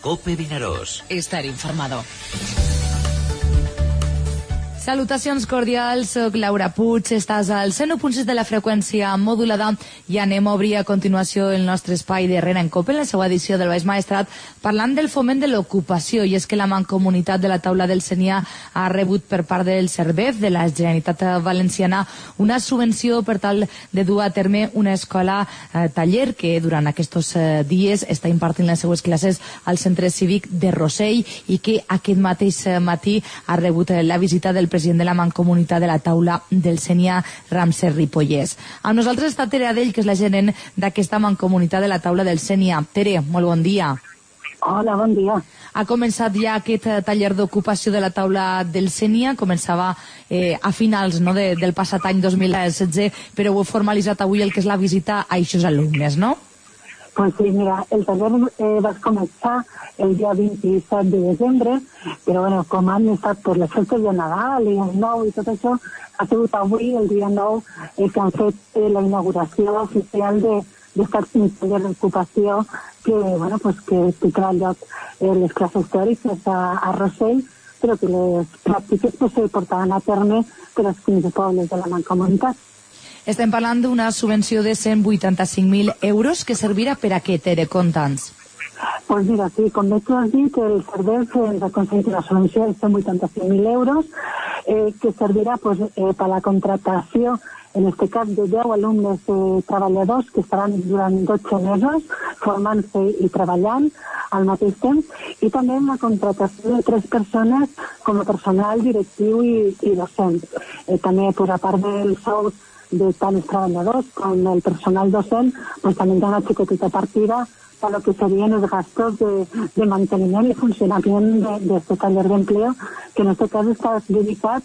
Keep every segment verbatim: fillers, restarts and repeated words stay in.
COPE Vinaròs. Estar informado. Salutacions cordials, soc Laura Puig, estàs al cent u punt sis de la freqüència modulada i anem a obrir a continuació el nostre espai de Rere en Cope, en la seva edició del Baix Maestrat, parlant del foment de l'ocupació, i és que la Mancomunitat de la Taula del Sénia ha rebut per part del Servef de la Generalitat Valenciana una subvenció per tal de dur a terme una escola eh, taller que durant aquests eh, dies està impartint les seues classes al Centre Cívic de Rossell i que aquest mateix matí ha rebut eh, la visita del president de la Mancomunitat de la Taula del Sénia, Ramsès Ripollès. Amb nosaltres està Tere Adell, que és la gerent d'aquesta Mancomunitat de la Taula del Sénia. Tere, molt bon dia. Hola, bon dia. Ha començat ja aquest taller d'ocupació de la Taula del Sénia, començava eh, a finals no, de, del passat any dos mil setze, però ho he formalitzat avui el que és la visita a aquests alumnes, no? Pues sí, mira, el taller eh, va començar el dia vint-i-set de desembre, però bueno, com han estat per les festes de Nadal i el nou i tot això, ha sigut avui, el dia nou, eh, que han fet eh, la inauguració oficial de d'aquest taller d'ocupació que, bueno, pues que tindrà lloc eh, les classes teòriques a, a Rossell, però que les pràctiques pues, se portaran a terme per als quinze pobles de la Mancomunitat. Estem parlant d'una subvenció de cent vuitanta-cinc mil euros que servirà per a què, Tere? Conta'ns. Pues mira, sí, com bé tu has dit, el Servef ens ha aconseguit una subvenció de cent vuitanta-cinc mil euros eh, que servirà pues, eh, per la contratació, en aquest cas, de deu alumnes eh, treballadors que estaran durant dotze mesos formant-se i treballant al mateix temps, i també la contratació de tres persones com a personal directiu i, i docent. Eh, també, pues, a part del sou de tant els treballadors com el personal docent, pues també hi ha una xicoteta partida per lo que serien els gastos de, de manteniment i funcionament d'aquest taller d'empleo, que en aquest cas està dedicat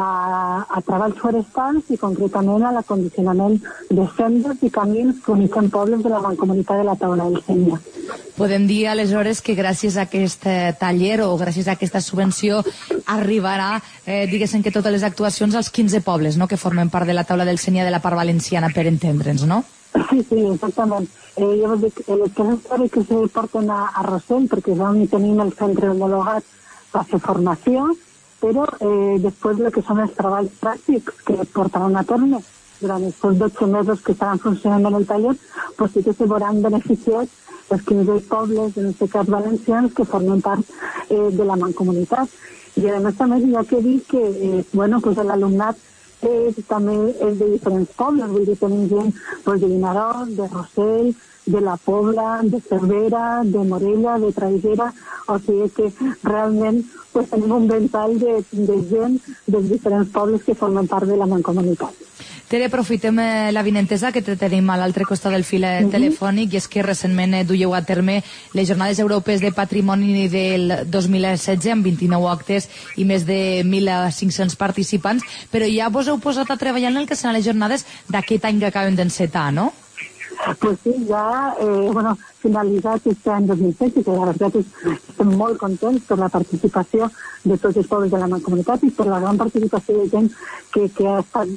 a, a treballs forestals i concretament a l'acondicionament de sendes i camins que unisquen pobles de la Mancomunitat de la Taula del Sénia. Podem dir aleshores que gràcies a aquest taller o gràcies a aquesta subvenció arribarà, eh, diguéssim que totes les actuacions als quinze pobles, no?, que formen part de la Taula del Sénia de la part valenciana, per entendre'ns, no? Sí, sí, exactament. Eh, jo vull dir que les classes que se porten a, a Rossell, perquè és on tenim el centre homologat per fer formació, però eh, després el que són els treballs pràctics que portaran a terme durant aquests dotze mesos que estaran funcionant en el taller, pues sí que se veuran beneficiats els quinze pobles, en aquest cas valencians, que formen part eh, de la Mancomunitat. I a més també hi ha que dir que eh, bueno, pues l'alumnat eh, també és de diferents pobles, vull dir, tenim gent pues, de Vinaròs, de Rossell, de la Pobla, de Cervera, de Morella, de Traiguera, o sigui que realment pues, tenim un ventall de, de gent dels diferents pobles que formen part de la Mancomunitat. Tere, aprofitem eh, la vinentesa que te tenim a l'altre costat del fil eh, telefònic, i és que recentment eh, duieu a terme les Jornades Europees de Patrimoni del dos mil setze amb vint-i-nou actes i més de mil cinc-cents participants, però ja vos heu posat a treballar en el que seran les jornades d'aquest any que acabem d'encetar, no? Pues sí, ja eh, bueno, finalitzat aquest any dos mil setze, que la veritat és que estem molt contents per la participació de tots els pobles de la Mancomunitat i per la gran participació de gent que, que ha estat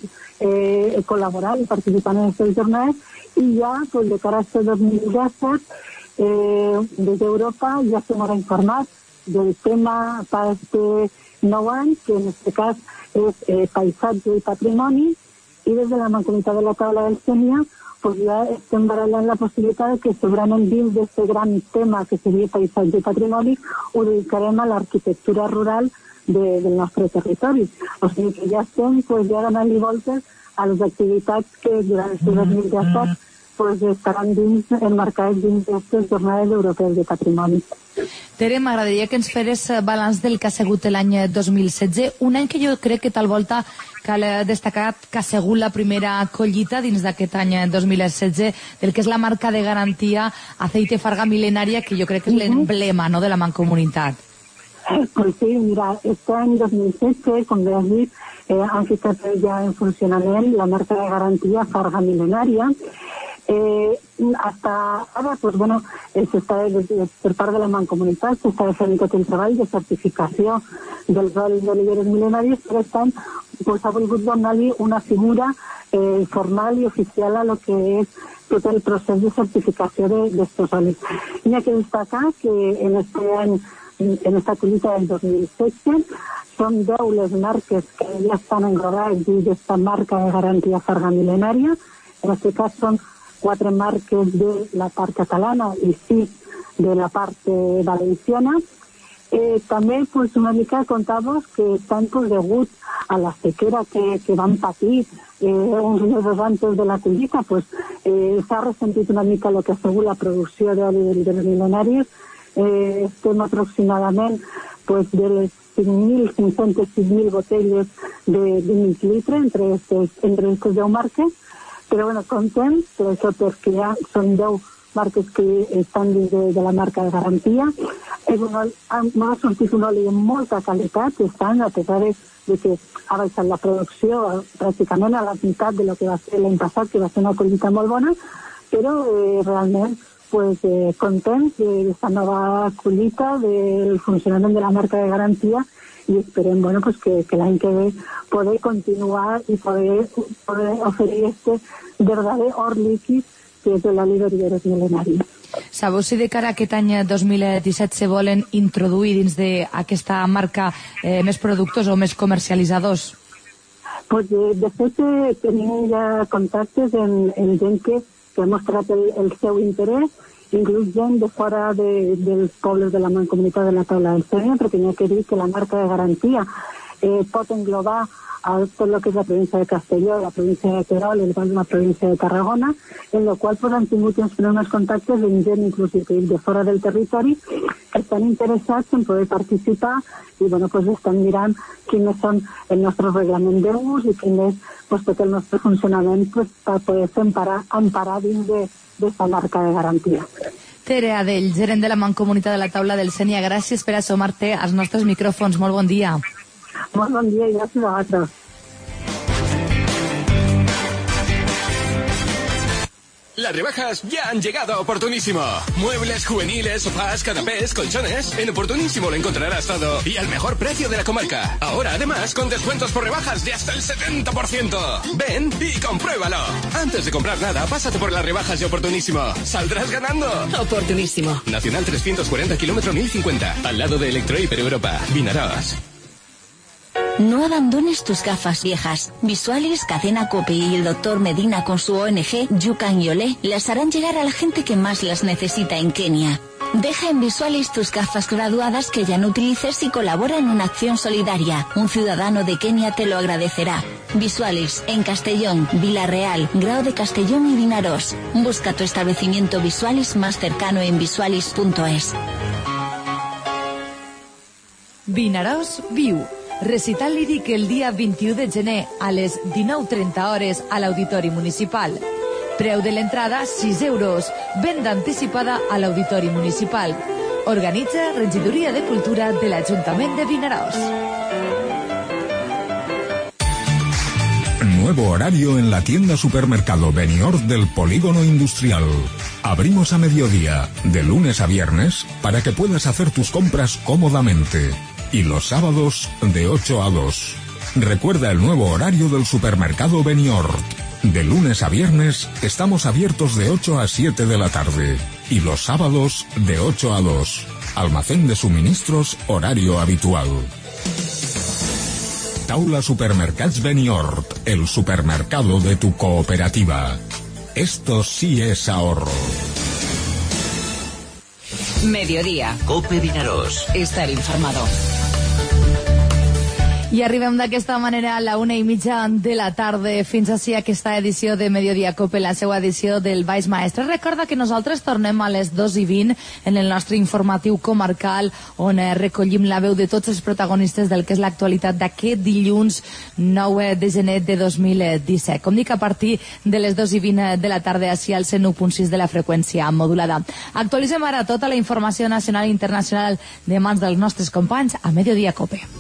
eh, col·laborant i participant en aquestes jornades, i ja pues, de cara a aquest dos mil disset eh, des d'Europa ja se m'ha informat del tema per aquest nou any, que en aquest cas és eh, paisatge i patrimoni, i des de la Mancomunitat de la Taula del Sénia pues ja estem barallant la possibilitat que segurament dins d'aquest gran tema que seria paisatge i patrimoni ho dedicarem a l'arquitectura rural de, del nostre territori. O sigui que ja estem pues, ja donant-li voltes a les activitats que durant el dos mil disset pues, estaran dins, enmarcades dins d'aquestes jornades europees de patrimoni. Tere, m'agradaria que ens feres balanç del que ha sigut l'any dos mil setze, un any que jo crec que tal volta cal destacar que ha sigut la primera collita dins d'aquest any dos mil setze del que és la marca de garantia Aceite Farga Milenaria, que jo crec que és l'emblema, no?, de la Mancomunitat. Pues sí, mira, este any dos mil setze, com bé has dit, eh, han ficat ja en funcionament la marca de garantia Farga Milenaria, Eh, hasta ara, pues, bueno, eh, s'està, per part de la Mancomunitat, s'està fent tot el treball de certificació dels olis d'oliveres mil·lenaris, per tant, pues, ha volgut donar-li una figura eh, formal i oficial a lo que és tot el procés de certificació d'estos olis. Hi ha que destacar que en este any, en esta collita del dos mil setze, són deu les marques que ja estan englobades dins d'esta marca de garantia farga mil·lenària. En aquest cas són quatre marques de la part catalana i sis de la part eh, valenciana. Eh, també pues, una mica contar-vos que estan pues, degut a la sequera que, que van patir eh, uns mesos antes de la collita, pues, eh, s'ha ressentit una mica el que ha sigut la producció d'oliveres mil·lenaris. Eh, estem aproximadament pues, de les cinc mil cinc-centes sis mil botelles de, de mig litre entre aquestes entre aquestes deu marques, però bueno, contem, per això perquè ja són deu marques que estan dins de, de la marca de garantia. És un oli, m'ha sortit un oli de molta qualitat, estan, a pesar de, de que ha baixat la producció pràcticament a la meitat de lo que va ser l'any passat, que va ser una collita molt bona, però eh, realment pues eh, contents d'esta nova collita, del funcionament de la marca de garantia, i esperem bueno, pues que, que l'any que ve poder continuar i poder, poder oferir este verdader or líquid que és l'oli d'oliveres mil·lenaris. Sabeu si de cara a aquest any dos mil disset se volen introduir dins d'aquesta marca eh, més productors o més comercialitzadors? Pues de, de fet eh, tenim ja contactes en, en gent que que ha mostrat el, el seu interès, inclús gent de fora de, dels pobles de la Mancomunitat de la Taula del Sénia, perquè hi ha que dir que la marca de garantia eh, pot englobar a tot el que és la província de Castelló, la província de Terol i la província de Tarragona, en la qual pues, han tingut uns contactes amb gent inclús de fora del territori que estan interessats en poder participar i bueno, pues, estan mirant quins són el nostre reglament d'ús i quin és pues, tot el nostre funcionament pues, per poder-se emparar, emparar dins d'aquesta de, marca de garantia. Tere Adell, gerent de la Mancomunitat de la Taula del Sénia, gràcies per assomar-te als nostres micròfons. Molt bon dia. Molt bon dia i gràcies a vosaltres. Las rebajas ya han llegado a Oportunísimo. Muebles juveniles, sofás, canapés, colchones. En Oportunísimo lo encontrarás todo y al mejor precio de la comarca. Ahora, además, con descuentos por rebajas de hasta el setenta por ciento. Ven y compruébalo. Antes de comprar nada, pásate por las rebajas de Oportunísimo. Saldrás ganando. Oportunísimo. Nacional trescientos cuarenta, kilómetro mil cincuenta. Al lado de Electro Hiper Europa. Vinaròs. No abandones tus gafas viejas. Visualis, Cadena Cope y el doctor Medina con su O N G, Yucan y Olé, las harán llegar a la gente que más las necesita en Kenia. Deja en Visualis tus gafas graduadas que ya no utilices y colabora en una acción solidaria. Un ciudadano de Kenia te lo agradecerá. Visualis, en Castellón, Vila Real, Grao de Castellón y Vinaròs. Busca tu establecimiento Visualis más cercano en visualis punto es. Vinaròs viu. Recital líric el dia vint-i-u de gener a les dinou trenta hores a l'Auditori Municipal. Preu de l'entrada sis euros. Venda anticipada a l'Auditori Municipal. Organitza Regidoria de Cultura de l'Ajuntament de Vinaròs. Nuevo horario en la tienda supermercado Benior del Polígono Industrial. Abrimos a mediodía, de lunes a viernes, para que puedas hacer tus compras cómodamente. Y los sábados de ocho a dos. Recuerda el nuevo horario del supermercado Benior. De lunes a viernes estamos abiertos de ocho a siete de la tarde. Y los sábados de ocho a dos. Almacén de suministros, horario habitual. Taula Supermercats Benior, el supermercado de tu cooperativa. Esto sí es ahorro. Mediodía. Cope Vinaròs. Estar informado. I arribem d'aquesta manera a la una i mitja de la tarda. Fins així aquesta edició de Mediodía Cope, la seva edició del Baix Maestre. Recorda que nosaltres tornem a les dos i vint en el nostre informatiu comarcal, on recollim la veu de tots els protagonistes del que és l'actualitat d'aquest dilluns nou de gener de dos mil disset. Com dic, a partir de les dos i vint de la tarda, així al cent u punt sis de la freqüència modulada. Actualitzem ara tota la informació nacional i internacional de mans dels nostres companys a Mediodía Cope.